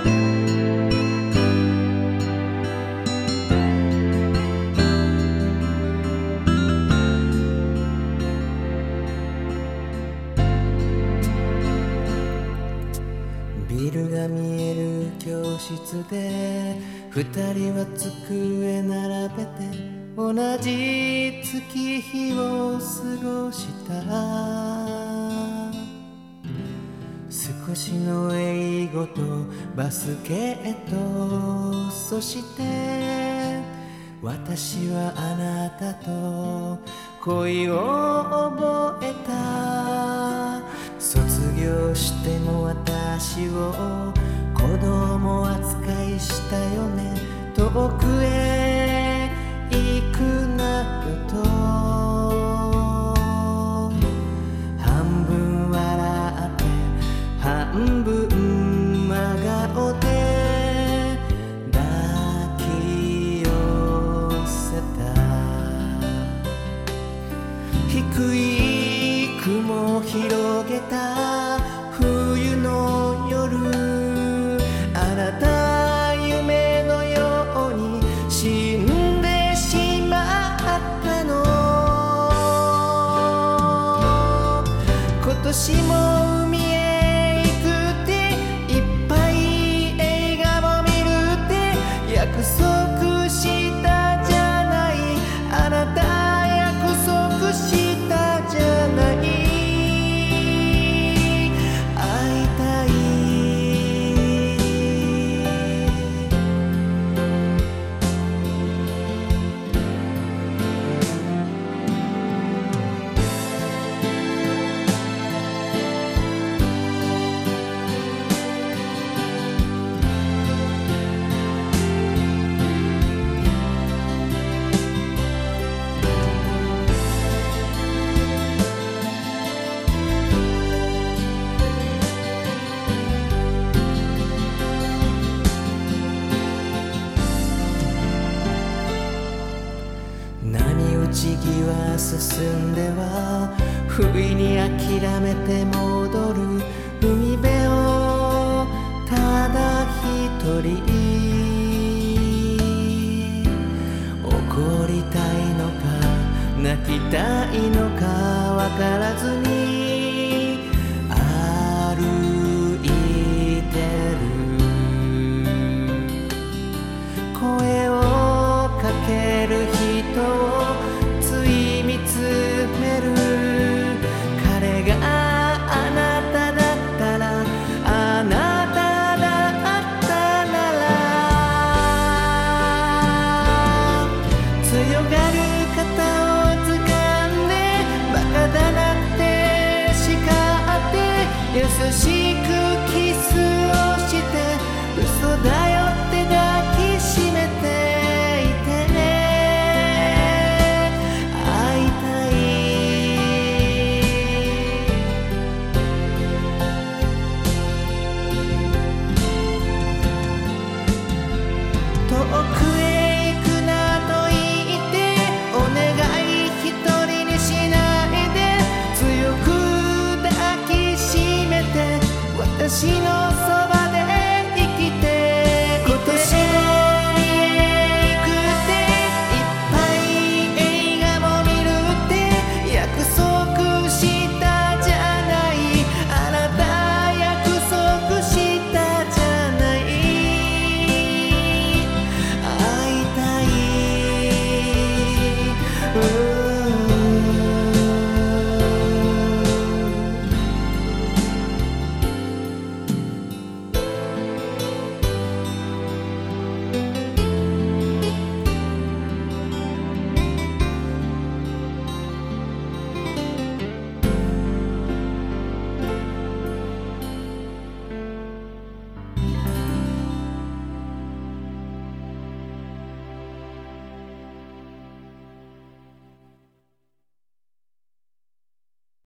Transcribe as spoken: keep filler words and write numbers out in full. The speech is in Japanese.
ビルが見える教室で二人は机並べて同じ月日を過ごした。少しの英語とバスケット、そして私はあなたと恋を覚えた。卒業しても私を子供扱いしたよね。遠くへ行くなよと半分笑って半分真顔で抱き寄せた。低い雲広げた冬の夜、あなた夢のように死んでしまったの。今年も海へ行くっていっぱい映画を見るって約束したじゃない。あなた約束したじゃない。打ち際進んでは不意に諦めて戻る。